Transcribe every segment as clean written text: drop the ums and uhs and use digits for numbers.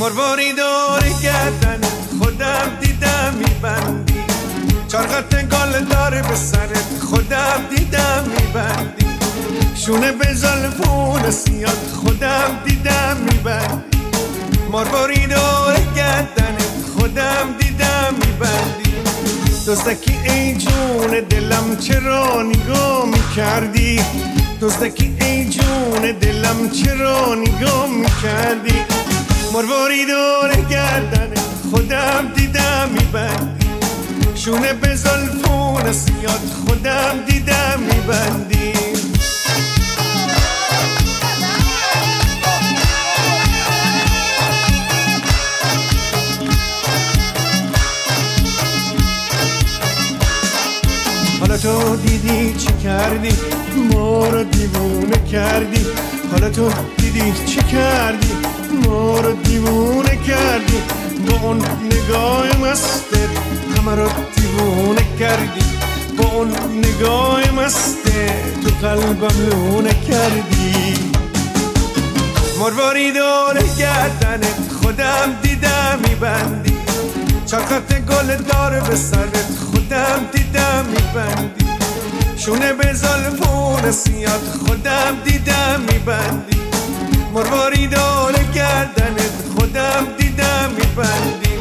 مرواری دور گردن خودم دیدم میبندی، چرخت گل داره به سرت خودم دیدم میبندی، شونه به زلفون سیاد خودم دیدم میبندی، مرواری دور گردن خودم دیدم میبندی، دزدکی ای جون دلم چرا نگاه میکردی، دزدکی ای جون دلم چرا نگاه میکردی، مرواری دور گردن خودم دیدم میبندی، شونه به زلفون سیاد خودم دیدم میبندی. حالا تو دیدی چی کردی، ما رو دیوونه کردی، حالا تو دیدی چی کردی، ما رو دیوونه کردی، با اون نگاه مستت همه رو دیوونه کردی، با اون نگاه مستت تو قلبم لونه کردی، مرواری دور گردنت خودم دیدم میبندی، چرخت گل داره به سرت خودم دیدم میبندی، شونه به زلفون سیاد خودم دیدم میبندی، مرواری دور گردنت خودم دیدم میبندی.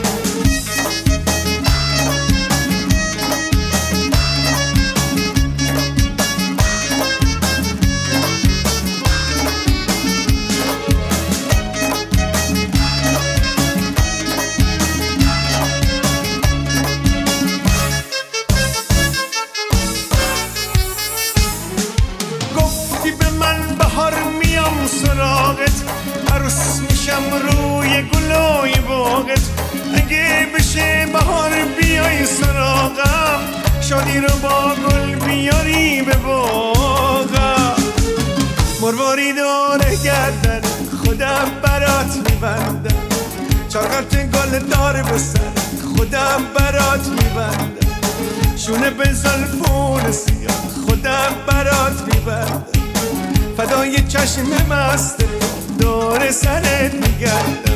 سراغت عروس میشم روی گلای باغت، اگه بشه بهار بیای سراغم، شادی رو با گل بیاری به باغم، مرواری داره گردن خودم برات میبندم، چرخت گل داره به سر خودم برات میبندم، شونه به زلفون سیاد خودم برات میبندم، فدای چشم مست دور سرت میگردم.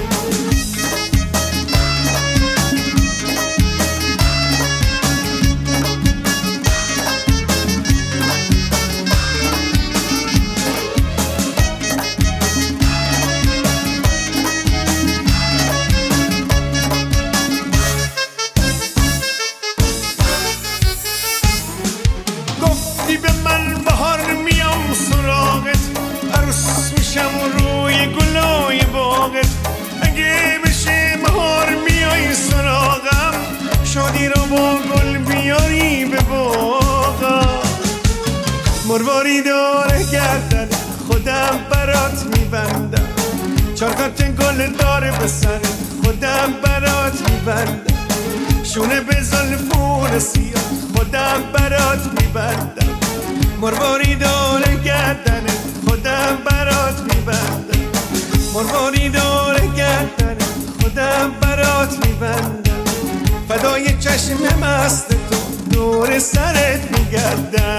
گفتی به من بهار میام سراغت، عروس میشم روی گلای باغت، اگه بشه بهار میای سراغم، شادی رو با گل بیاری به باغم، مرواری داره گردن خودم برات میبندم، چرخت گل داره به سر خودم برات میبندم، شونه به زلفون سیاد خودم برات میبندم، مرواری داره گردن خودم برات میبندم، مرواری داره گردن خودم برات میبندم، فدای چشم مست تو دور سرت میگردم.